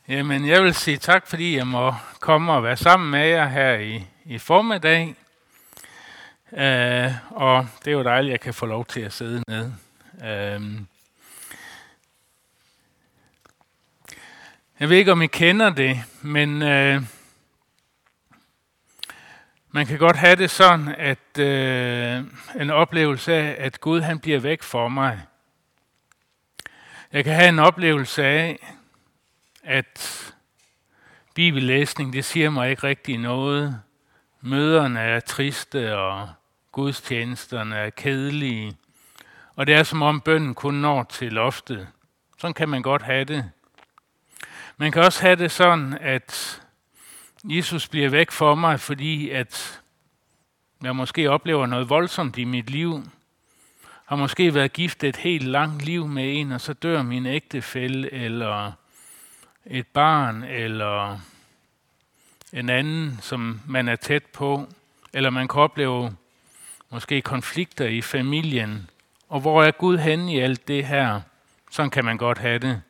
Jamen, jeg vil sige tak, fordi jeg må komme og være sammen med jer her i formiddag. Og det er jo dejligt, at jeg kan få lov til at sidde ned. Jeg ved ikke, om I kender det, men man kan godt have det sådan, at en oplevelse af, at Gud han bliver væk fra mig. Jeg kan have en oplevelse af, at bibellæsning, det siger mig ikke rigtig noget. Møderne er triste, og gudstjenesterne er kedelige. Og det er som om bønnen kun når til loftet. Sådan kan man godt have det. Man kan også have det sådan, at Jesus bliver væk fra mig, fordi at jeg måske oplever noget voldsomt i mit liv. Har måske været gift et helt langt liv med en, og så dør min ægtefælle, eller et barn, eller en anden, som man er tæt på. Eller man kan opleve måske konflikter i familien. Og hvor er Gud henne i alt det her? Sådan kan man godt have det.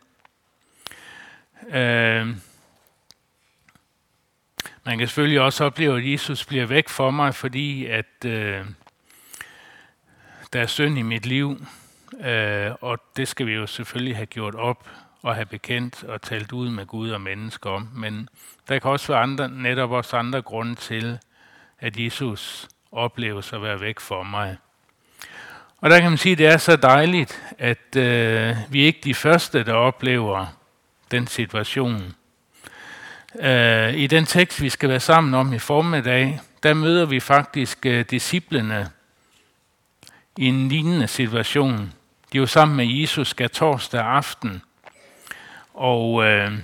Man kan selvfølgelig også opleve, at Jesus bliver væk fra mig, fordi at der er synd i mit liv. Og det skal vi jo selvfølgelig have gjort op og have bekendt og talt ud med Gud og mennesker om. Men der kan også være netop også andre grunde til, at Jesus opleves at være væk fra mig. Og der kan man sige, at det er så dejligt, at vi ikke er de første, der oplever den situation. I den tekst, vi skal være sammen om i formiddag, der møder vi faktisk disciplene i en lignende situation. De er jo sammen med Jesus skærtorsdag aften, og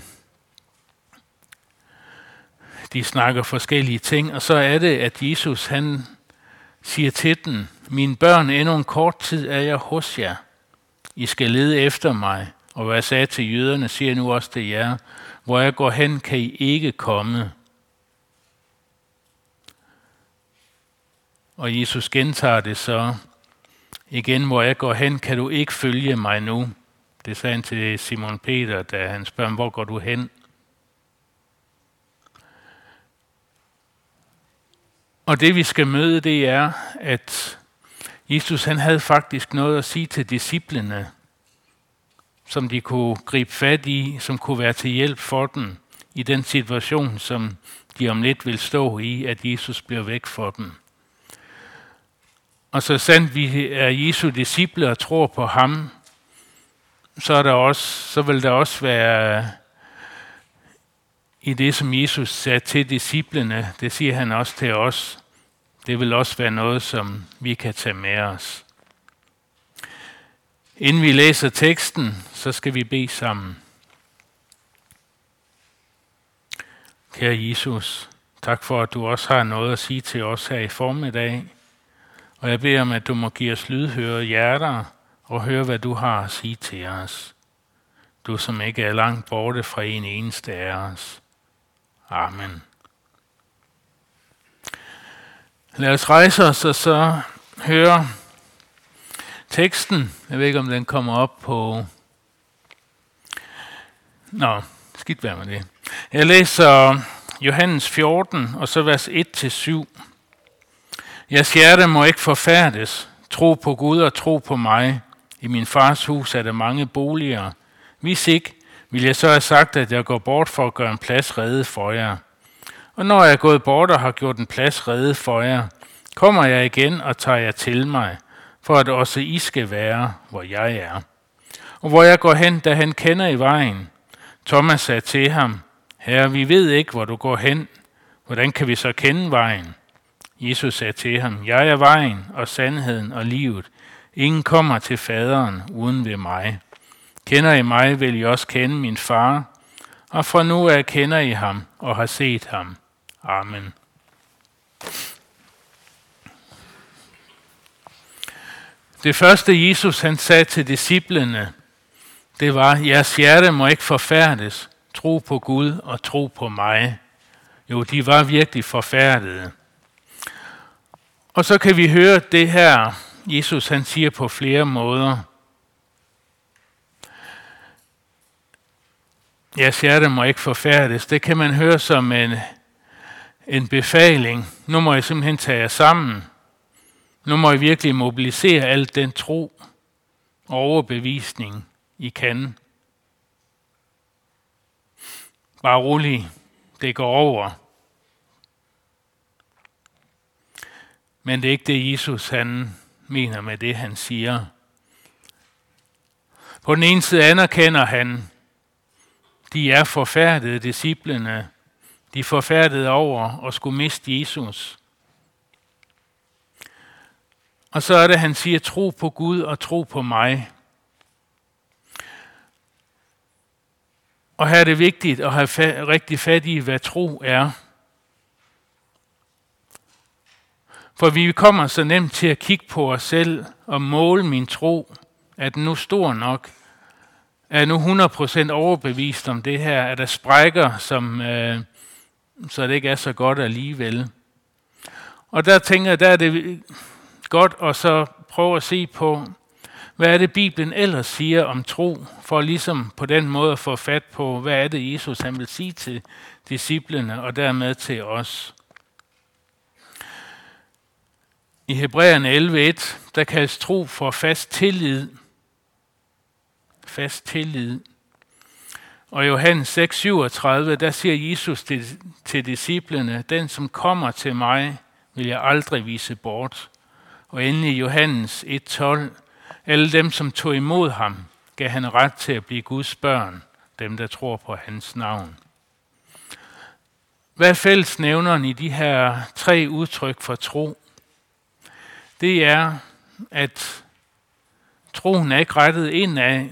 de snakker forskellige ting, og så er det, at Jesus han siger til dem: mine børn, endnu en kort tid er jeg hos jer. I skal lede efter mig. Og hvad jeg sagde til jøderne, siger jeg nu også til jer: hvor jeg går hen, kan I ikke komme. Og Jesus gentager det så igen: hvor jeg går hen, kan du ikke følge mig nu. Det sagde han til Simon Peter, da han spørger, hvor går du hen? Og det vi skal møde, det er, at Jesus han havde faktisk noget at sige til disciplene, som de kunne gribe fat i, som kunne være til hjælp for dem i den situation, som de om lidt vil stå i, at Jesus bliver væk fra dem. Og så sandt vi er Jesu disciple og tror på ham, så vil der også være i det, som Jesus sagde til disciplene, det siger han også til os. Det vil også være noget, som vi kan tage med os. Inden vi læser teksten, så skal vi bede sammen. Kære Jesus, tak for, at du også har noget at sige til os her i formiddag. Og jeg beder om, at du må give os lydhøre hjerter og høre, hvad du har at sige til os. Du, som ikke er langt borte fra en eneste af os. Amen. Lad os rejse os og så høre teksten. Jeg ved ikke, om den kommer op på... skidt være med det. Jeg læser Johannes 14, og så vers 1-7. Jeres hjerte må ikke forfærdes. Tro på Gud og tro på mig. I min fars hus er der mange boliger. Hvis ikke, vil jeg så have sagt, at jeg går bort for at gøre en plads rede for jer. Og når jeg er gået bort og har gjort en plads rede for jer, kommer jeg igen og tager jer til mig, for at også I skal være, hvor jeg er. Og hvor jeg går hen, da han kender i vejen. Thomas sagde til ham: Herre, vi ved ikke, hvor du går hen. Hvordan kan vi så kende vejen? Jesus sagde til ham: Jeg er vejen og sandheden og livet. Ingen kommer til faderen uden ved mig. Kender I mig, vil I også kende min far. Og fra nu af kender I ham og har set ham. Amen. Det første Jesus han sagde til disciplene, det var: jeres hjerte må ikke forfærdes. Tro på Gud og tro på mig. Jo, de var virkelig forfærdede. Og så kan vi høre det her, Jesus han siger på flere måder. jeres hjerte må ikke forfærdes. Det kan man høre som en befaling. Nu må I simpelthen tage jer sammen. Nu må I virkelig mobilisere alt den tro og overbevisning, I kan. Bare rolig, det går over. Men det er ikke det, Jesus han mener med det, han siger. På den ene side anerkender han, de er forfærdede, disciplene. De er forfærdede over at skulle miste Jesus. Og så er det, han siger, tro på Gud og tro på mig. Og her er det vigtigt at have rigtig fat i, hvad tro er. For vi kommer så nemt til at kigge på os selv og måle min tro. Er den nu stor nok? Er jeg nu 100% overbevist om det her? Er der sprækker, så det ikke er så godt alligevel? Og der tænker jeg, der er det godt at så prøve at se på, hvad er det Bibelen ellers siger om tro, for ligesom på den måde at få fat på, hvad er det Jesus han vil sige til disciplene og dermed til os. I Hebræerne 11:1, der kaldes tro for fast tillid. Fast tillid. Og i Johannes 6:37, der siger Jesus til disciplene, den som kommer til mig, vil jeg aldrig vise bort. Og endelig i Johannes 1:12, alle dem som tog imod ham, gav han ret til at blive Guds børn, dem der tror på hans navn. Hvad er fællesnævneren i de her 3 udtryk for tro? Det er, at troen er ikke rettet indad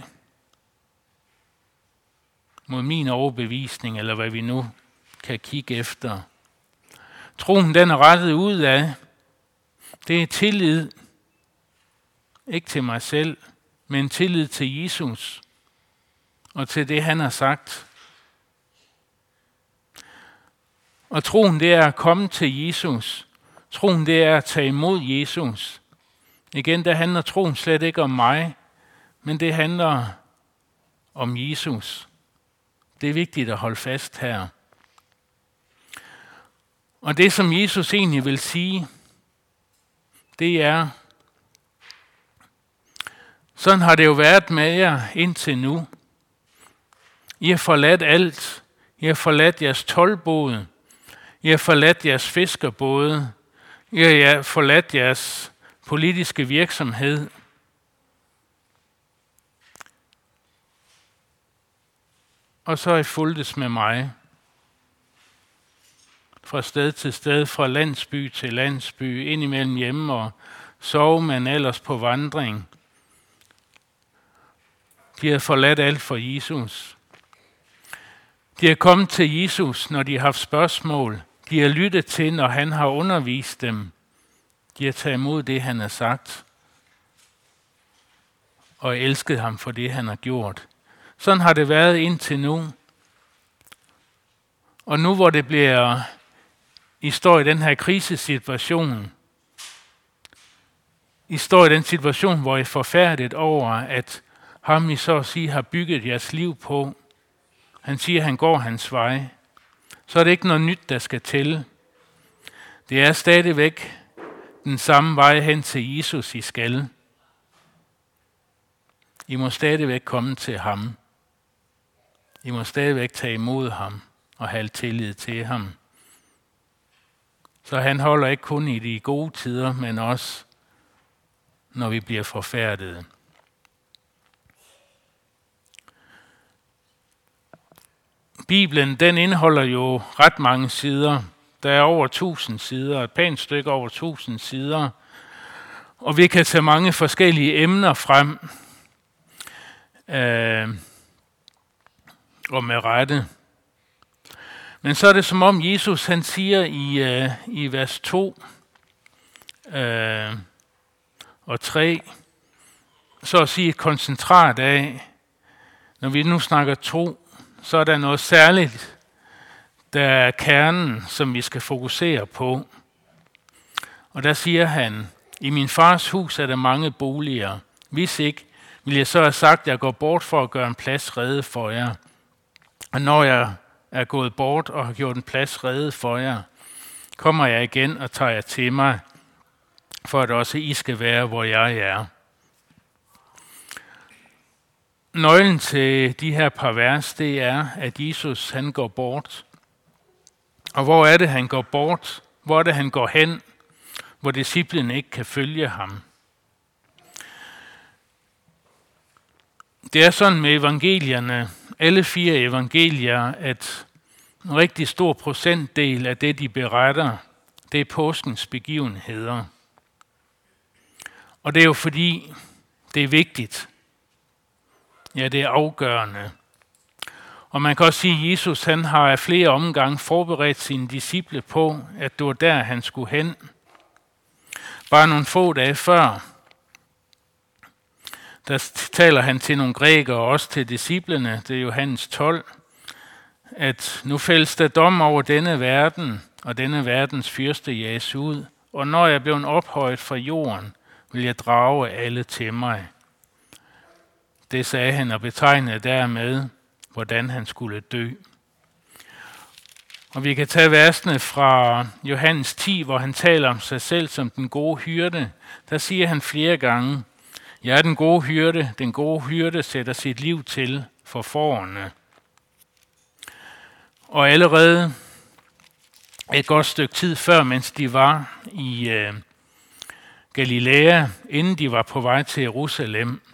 mod min overbevisning, eller hvad vi nu kan kigge efter. Troen den er rettet udad. Det er tillid, ikke til mig selv, men tillid til Jesus og til det, han har sagt. Og troen, det er at komme til Jesus. Troen, det er at tage imod Jesus. Igen, der handler troen slet ikke om mig, men det handler om Jesus. Det er vigtigt at holde fast her. Og det, som Jesus egentlig vil sige, det er, sådan har det jo været med jer indtil nu. I har forladt alt. I har forladt jeres toldbod. I har forladt jeres fiskerbåde. I har forladt jeres politiske virksomhed. Og så har I fulgtes med mig. Fra sted til sted, fra landsby til landsby, indimellem hjemme og sove, men ellers på vandring. De har forladt alt for Jesus. De er kommet til Jesus, når de har haft spørgsmål. De har lyttet til, når han har undervist dem. De har taget imod det, han har sagt. Og elsket ham for det, han har gjort. Sådan har det været indtil nu. Og nu hvor det bliver, I står i den her krisesituation, I står i den situation, hvor I er forfærdet over, at ham I så at sige har bygget jeres liv på, han siger, at han går hans vej, så er det ikke noget nyt, der skal til. Det er stadigvæk den samme vej hen til Jesus, I skal. I må stadigvæk komme til ham. I må stadigvæk tage imod ham og have tillid til ham. Så han holder ikke kun i de gode tider, men også når vi bliver forfærdede. Bibelen, den indeholder jo ret mange sider. Der er over 1000 sider, et pænt stykke over 1000 sider. Og vi kan tage mange forskellige emner frem. Og med rette. Men så er det som om Jesus, han siger i vers 2 og 3, så at sige et koncentrat af, når vi nu snakker tro, så er der noget særligt, der er kernen, som vi skal fokusere på. Og der siger han, i min fars hus er der mange boliger. Hvis ikke, vil jeg så have sagt, at jeg går bort for at gøre en plads rede for jer. Og når jeg er gået bort og har gjort en plads rede for jer, kommer jeg igen og tager jer til mig, for at også I skal være, hvor jeg er. Nøglen til de her par vers, det er, at Jesus han går bort. Og hvor er det, han går bort? Hvor er det, han går hen, hvor disciplene ikke kan følge ham? Det er sådan med evangelierne, alle 4 evangelier, at en rigtig stor procentdel af det, de beretter, det er påskens begivenheder. Og det er jo fordi, det er vigtigt. Ja, det er afgørende. Og man kan også sige, at Jesus han har af flere omgange forberedt sine disciple på, at det var der, han skulle hen. Bare nogle få dage før, der taler han til nogle grækere og også til disciplene, det er Johannes 12, at nu fældes der dom over denne verden, og denne verdens fyrste jages ud. Og når jeg blev ophøjet fra jorden, vil jeg drage alle til mig. Det sagde han og betegnede dermed, hvordan han skulle dø. Og vi kan tage versene fra Johannes 10, hvor han taler om sig selv som den gode hyrde. Der siger han flere gange, jeg er den gode hyrde. Den gode hyrde sætter sit liv til for fårene. Og allerede et godt stykke tid før, mens de var i Galilea, inden de var på vej til Jerusalem,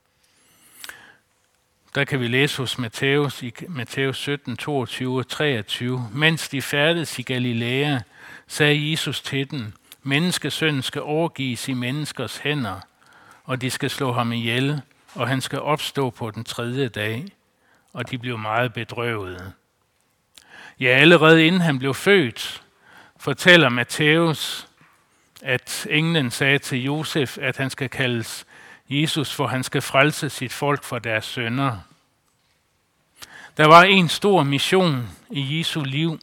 der kan vi læse hos Matthæus i Matthæus 17, 22 og 23. Mens de færdedes i Galilea, sagde Jesus til dem, menneskesønnen skal overgives i menneskers hænder, og de skal slå ham ihjel, og han skal opstå på den 3. dag. Og de blev meget bedrøvede. Ja, allerede inden han blev født, fortæller Matthæus, at englen sagde til Josef, at han skal kaldes Jesus, for han skal frelse sit folk fra deres synder. Der var en stor mission i Jesu liv.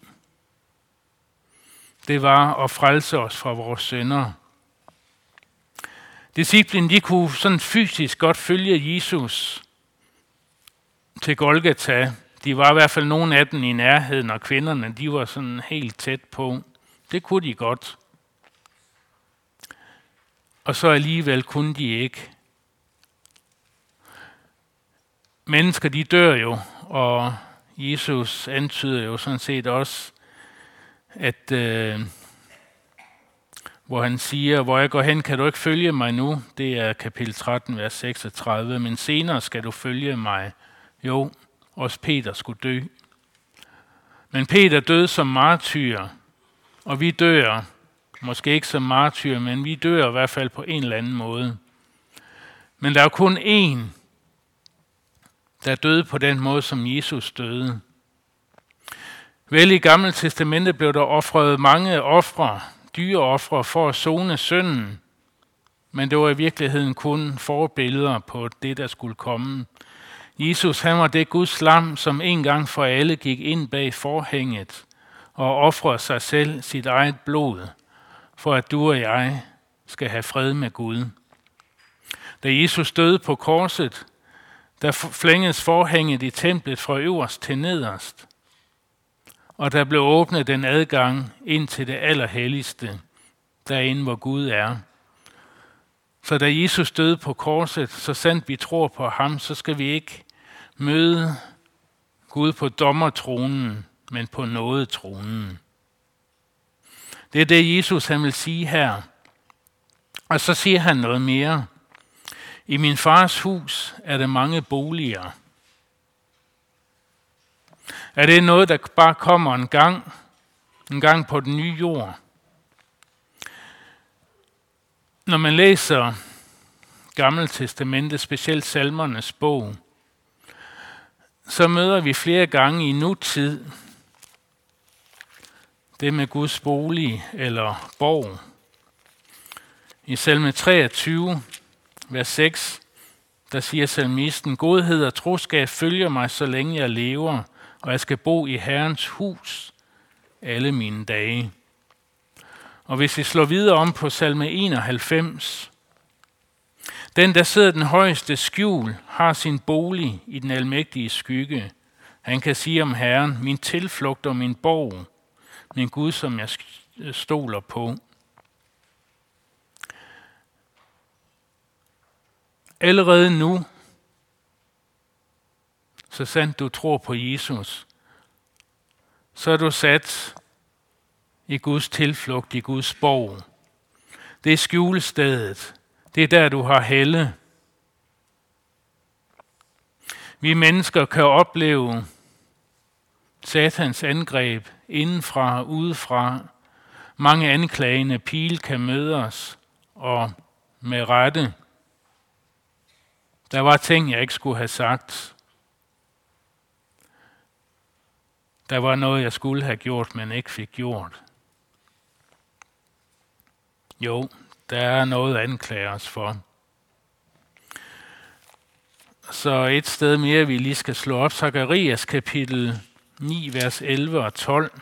Det var at frelse os fra vores synder. Disciplene, de kunne sådan fysisk godt følge Jesus til Golgata. De var i hvert fald nogle af dem i nærheden, og kvinderne, de var sådan helt tæt på. Det kunne de godt. Og så alligevel kunne de ikke. Mennesker, de dør jo, og Jesus antyder jo sådan set også, at hvor han siger, hvor jeg går hen, kan du ikke følge mig nu. Det er kapitel 13, vers 36. Men senere skal du følge mig. Jo, også Peter skulle dø. Men Peter døde som martyr, og vi dør, måske ikke som martyr, men vi dør i hvert fald på en eller anden måde. Men der er kun én, der døde på den måde, som Jesus døde. Vel, i Gamle Testamente blev der ofret mange ofre, dyreofre for at sone synden, men det var i virkeligheden kun forbilleder på det, der skulle komme. Jesus, han var det Guds lam, som en gang for alle gik ind bag forhænget og ofrede sig selv, sit eget blod, for at du og jeg skal have fred med Gud. Da Jesus døde på korset, der flængedes forhænget i templet fra øverst til nederst, og der blev åbnet den adgang ind til det allerhelligste, derinde hvor Gud er. Så da Jesus døde på korset, så sandt vi tror på ham, så skal vi ikke møde Gud på dommertronen, men på nådetronen. Det er det, Jesus han vil sige her. Og så siger han noget mere. I min fars hus er der mange boliger. Er det noget, der bare kommer en gang på den nye jord? Når man læser Gamle Testamente, specielt Salmernes bog, så møder vi flere gange i nutid det med Guds bolig eller borg. I salme 23, vers 6, der siger salmisten, godhed og troskab følger mig, så længe jeg lever, og jeg skal bo i Herrens hus alle mine dage. Og hvis vi slår videre om på salme 91, den, der sidder den højeste skjul, har sin bolig i den almægtige skygge. Han kan sige om Herren, min tilflugt og min borg, min Gud, som jeg stoler på. Allerede nu, så sandt du tror på Jesus, så er du sat i Guds tilflugt, i Guds borg. Det er skjulestedet. Det er der, du har helle. Vi mennesker kan opleve Satans angreb indenfra og udefra. Mange anklagende pile kan møde os, og med rette. Der var ting, jeg ikke skulle have sagt. Der var noget, jeg skulle have gjort, men ikke fik gjort. Jo, der er noget at anklage os for. Så et sted mere, vi lige skal slå op, Zakarias kapitel 9, vers 11 og 12.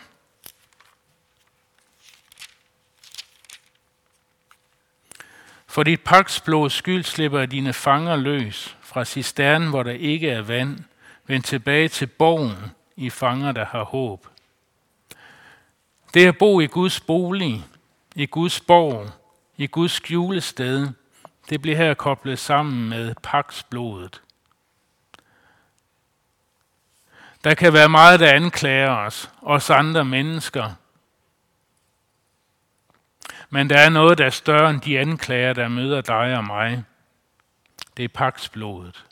For dit pagtsblods skyld slipper jeg dine fanger løs fra cisternen, hvor der ikke er vand. Vend tilbage til borgen, I fanger, der har håb. Det at bo i Guds bolig, i Guds borg, i Guds skjulested, det bliver her koblet sammen med pagtsblodet. Der kan være meget, der anklager os andre mennesker. Men der er noget, der er større end de anklager, der møder dig og mig. Det er pagtsblodet.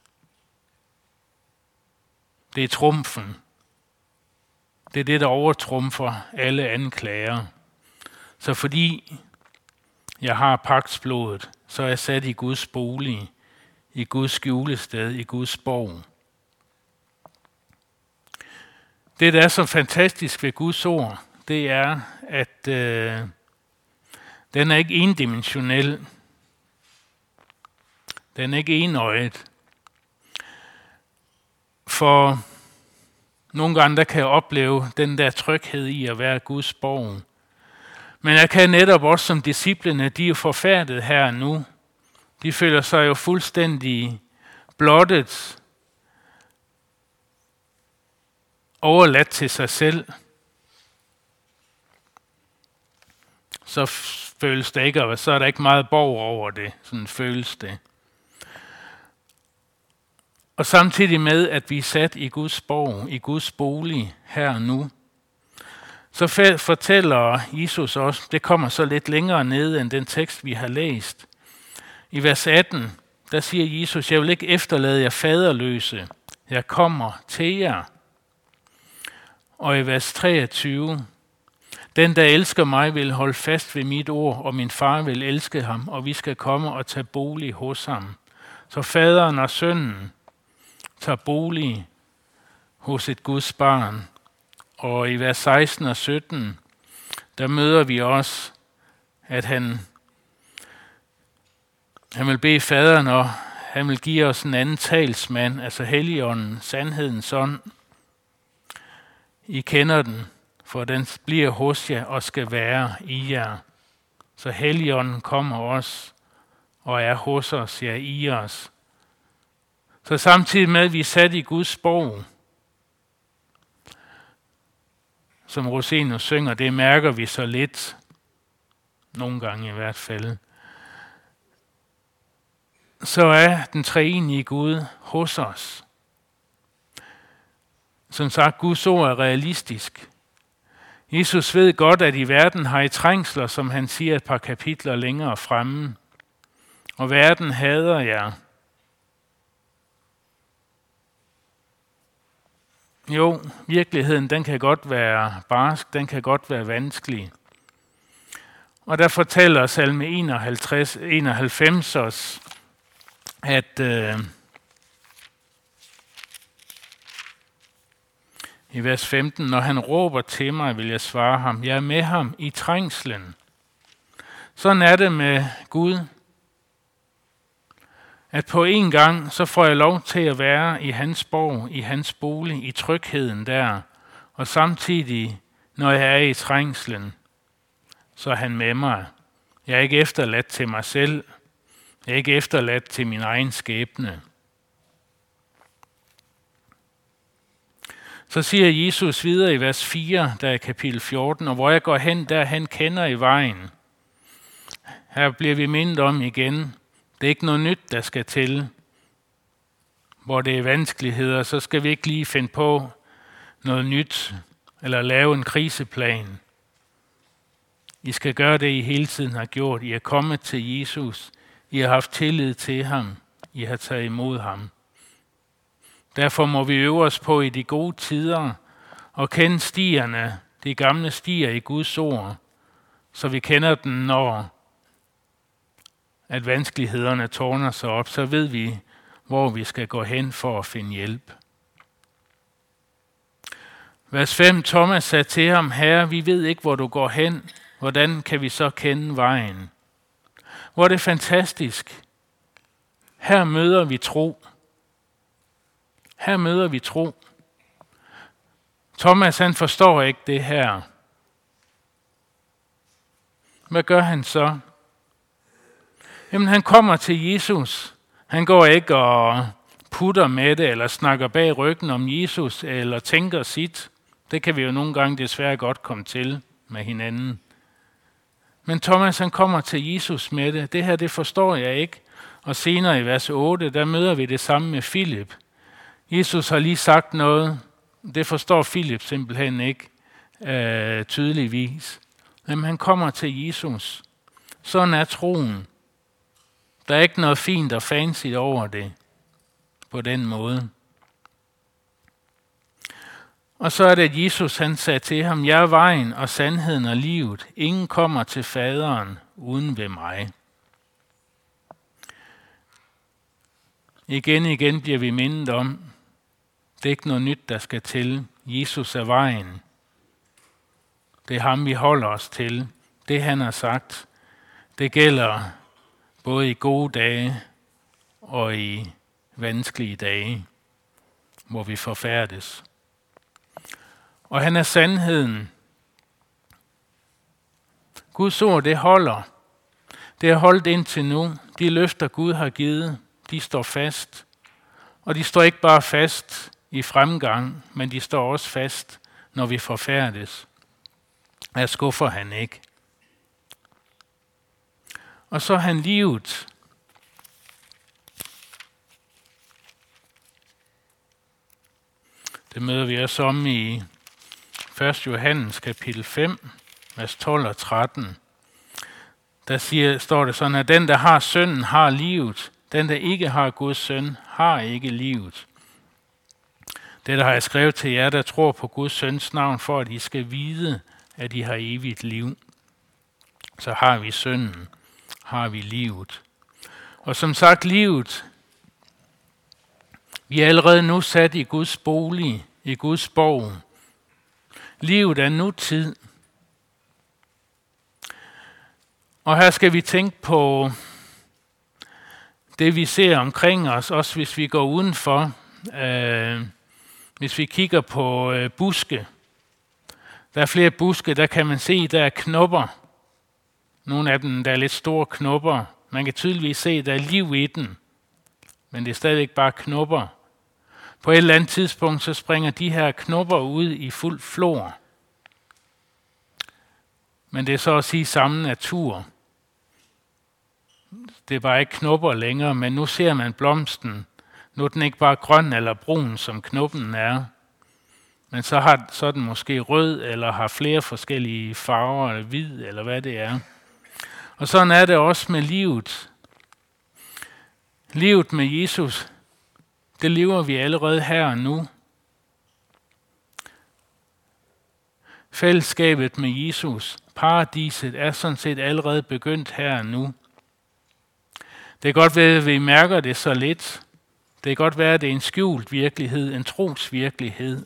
Det er trumfen. Det er det, der overtrumfer alle anklager. Så fordi jeg har pagtsblodet, så er jeg sat i Guds bolig, i Guds skjulested, i Guds borg. Det, der er så fantastisk ved Guds ord, det er, at den er ikke endimensionel. Den er ikke enøjet. For nogle gange, der kan jeg opleve den der tryghed i at være Guds borg. Men jeg kan netop også som disciplene, de er jo forfærdet her nu. De føler sig jo fuldstændig blottet, overladt til sig selv. Så føles det ikke, og så er der ikke meget borg over det. Sådan føles det. Og samtidig med, at vi er sat i Guds borg, i Guds bolig her nu, så fortæller Jesus også, det kommer så lidt længere ned end den tekst, vi har læst. I vers 18, der siger Jesus, jeg vil ikke efterlade jer faderløse. Jeg kommer til jer. Og i vers 23, den, der elsker mig, vil holde fast ved mit ord, og min far vil elske ham, og vi skal komme og tage bolig hos ham. Så faderen og sønnen tager bolig hos et Guds barn. Og i vers 16 og 17, der møder vi også, at han vil bede faderen, og han vil give os en anden talsmand, altså Helligånden, sandhedens ånd. I kender den, for den bliver hos jer og skal være i jer. Så Helligånden kommer også og er hos os, ja i os. Så samtidig med, at vi er sat i Guds borg, som Rosenus synger, det mærker vi så lidt, nogle gange i hvert fald, så er den treenige Gud hos os. Som sagt, Guds ord er realistisk. Jesus ved godt, at i verden har I trængsler, som han siger et par kapitler længere fremme. Og verden hader jer. Jo, virkeligheden, den kan godt være barsk, den kan godt være vanskelig. Og der fortæller salme 91 os, at i vers 15, når han råber til mig, vil jeg svare ham, jeg er med ham i trængslen. Sådan er det med Gud, at på en gang, så får jeg lov til at være i hans borg, i hans bolig, i trygheden der, og samtidig, når jeg er i trængslen, så er han med mig. Jeg er ikke efterladt til mig selv. Jeg er ikke efterladt til min egen skæbne. Så siger Jesus videre i vers 4, der er kapitel 14, og hvor jeg går hen, der han kender i vejen. Her bliver vi mindet om igen, det er ikke noget nyt, der skal til. Hvor det er vanskeligheder, så skal vi ikke lige finde på noget nyt, eller lave en kriseplan. I skal gøre det, I hele tiden har gjort. I er kommet til Jesus. I har haft tillid til ham. I har taget imod ham. Derfor må vi øve os på i de gode tider og kende stierne, de gamle stier i Guds ord, så vi kender dem, når at vanskelighederne tårner sig op, så ved vi, hvor vi skal gå hen for at finde hjælp. Vers 5, Thomas sagde til ham, Herre, vi ved ikke, hvor du går hen. Hvordan kan vi så kende vejen? Hvor er det fantastisk. Her møder vi tro. Her møder vi tro. Thomas, han forstår ikke det her. Hvad gør han så? Jamen, han kommer til Jesus. Han går ikke og putter med det, eller snakker bag ryggen om Jesus, eller tænker sit. Det kan vi jo nogle gange desværre godt komme til med hinanden. Men Thomas, han kommer til Jesus med det. Det her, det forstår jeg ikke. Og senere i vers 8, der møder vi det samme med Filip. Jesus har lige sagt noget. Det forstår Filip simpelthen ikke tydeligvis. Men han kommer til Jesus. Sådan er troen. Der er ikke noget fint og fancy over det på den måde. Og så er det, at Jesus han sagde til ham, jeg er vejen og sandheden og livet. Ingen kommer til faderen uden ved mig. Igen bliver vi mindet om, det er ikke noget nyt, der skal til. Jesus er vejen. Det er ham, vi holder os til. Det han har sagt, det gælder både i gode dage og i vanskelige dage, hvor vi forfærdes. Og han er sandheden. Guds ord, det holder. Det har holdt indtil nu. De løfter, Gud har givet, de står fast. Og de står ikke bare fast i fremgang, men de står også fast, når vi forfærdes. Jeg skuffer han ikke. Og så er han livet. Det møder vi også om i 1. Johannes kapitel 5, vers 12 og 13. Der står det sådan, at den, der har sønnen, har livet. Den, der ikke har Guds søn, har ikke livet. Det har jeg skrevet til jer, der tror på Guds søns navn, for at I skal vide, at I har evigt liv. Så har vi sønnen, har vi livet. Og som sagt, livet, vi er allerede nu sat i Guds bolig, i Guds borg. Livet er nutid. Og her skal vi tænke på det, vi ser omkring os, også hvis vi går udenfor. Hvis vi kigger på buske. Der er flere buske, der kan man se, der er knopper. Nogle af dem, der er lidt store knopper. Man kan tydeligvis se, at der er liv i den. Men det er stadigvæk bare knopper. På et eller andet tidspunkt, så springer de her knopper ud i fuld flor. Men det er så at sige samme natur. Det er bare ikke knopper længere, men nu ser man blomsten. Nu er den ikke bare grøn eller brun, som knoppen er. Men så er den måske rød, eller har flere forskellige farver, eller hvid, eller hvad det er. Og sådan er det også med livet. Livet med Jesus, det lever vi allerede her og nu. Fællesskabet med Jesus, paradiset, er sådan set allerede begyndt her og nu. Det kan godt være, at vi mærker det så lidt. Det kan godt være, at det er en skjult virkelighed, en trosvirkelighed.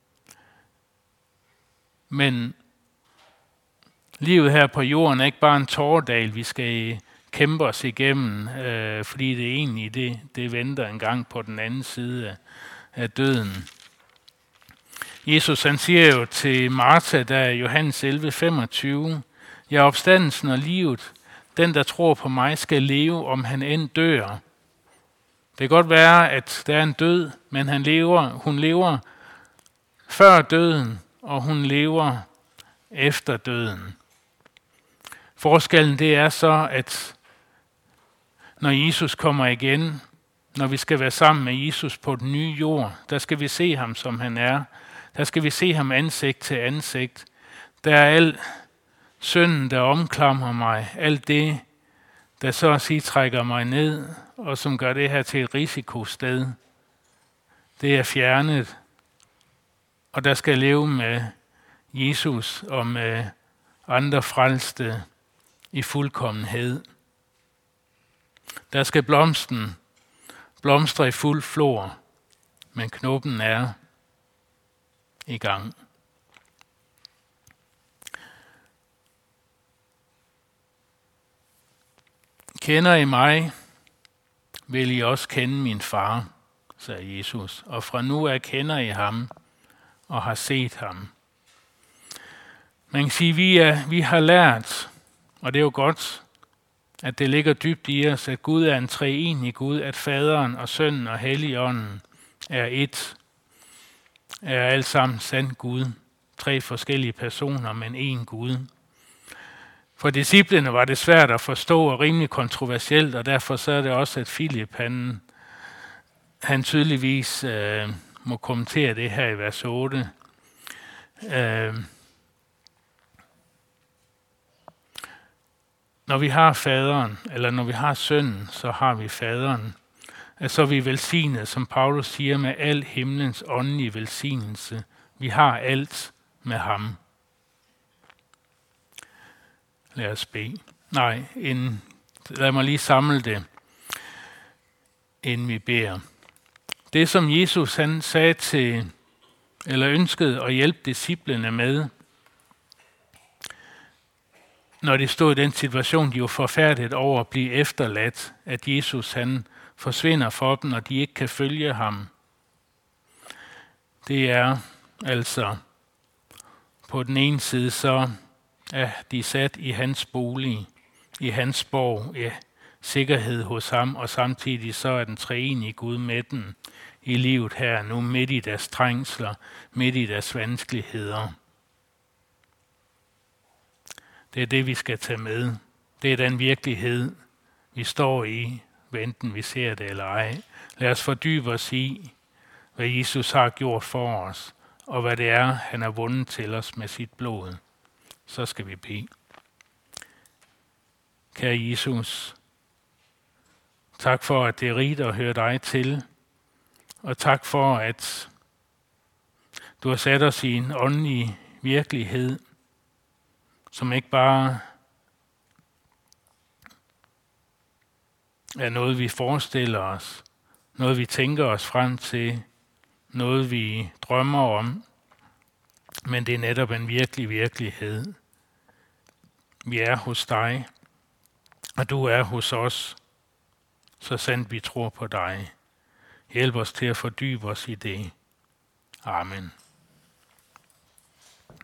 Men livet her på jorden er ikke bare en tåredal, vi skal kæmpe os igennem, fordi det er egentlig det venter en gang på den anden side af døden. Jesus han siger jo til Martha, der er Johannes 11:25, jeg er opstandelsen og livet. Den, der tror på mig, skal leve, om han end dør. Det kan godt være, at der er en død, men hun lever før døden, og hun lever efter døden. Forskellen det er så, at når Jesus kommer igen, når vi skal være sammen med Jesus på den nye jord, der skal vi se ham, som han er. Der skal vi se ham ansigt til ansigt. Der er al synden, der omklamrer mig. Alt det, der så at sige trækker mig ned, og som gør det her til et risikosted. Det er fjernet. Og der skal leve med Jesus og med andre frelste i fuldkommenhed. Der skal blomsten blomstre i fuld flor, men knoppen er i gang. Kender I mig, vil I også kende min far, sagde Jesus, og fra nu af kender I ham og har set ham. Man kan sige, at vi har lært, og det er jo godt, at det ligger dybt i os, at Gud er en treenig Gud, at Faderen og Sønnen og Helligånden er ét, er alt sammen sand Gud. 3 forskellige personer, men én Gud. For disciplene var det svært at forstå og rimelig kontroversielt, og derfor så er det også, at Filip, han tydeligvis må kommentere det her i vers 8. Når vi har faderen, eller når vi har sønnen, så har vi faderen. Så er vi velsignet, som Paulus siger, med al himlens åndelige velsignelse. Vi har alt med ham. Lad os bede. Lad mig lige samle det, inden vi beder. Det, som Jesus han sagde til, eller ønskede at hjælpe disciplene med, når de stod i den situation, de var forfærdet over at blive efterladt, at Jesus han forsvinder for dem, og de ikke kan følge ham. Det er altså, på den ene side, så er de sat i hans bolig, i hans borg, i sikkerhed hos ham, og samtidig så er den treenige Gud med dem i livet her nu, midt i deres trængsler, midt i deres vanskeligheder. Det er det, vi skal tage med. Det er den virkelighed, vi står i, enten vi ser det eller ej. Lad os fordybe os i, hvad Jesus har gjort for os, og hvad det er, han har vundet til os med sit blod. Så skal vi bede. Kære Jesus, tak for, at det er rigt at høre dig til, og tak for, at du har sat os i en åndelig virkelighed, som ikke bare er noget, vi forestiller os, noget, vi tænker os frem til, noget, vi drømmer om, men det er netop en virkelig virkelighed. Vi er hos dig, og du er hos os, så sandt vi tror på dig. Hjælp os til at fordybe os i det. Amen.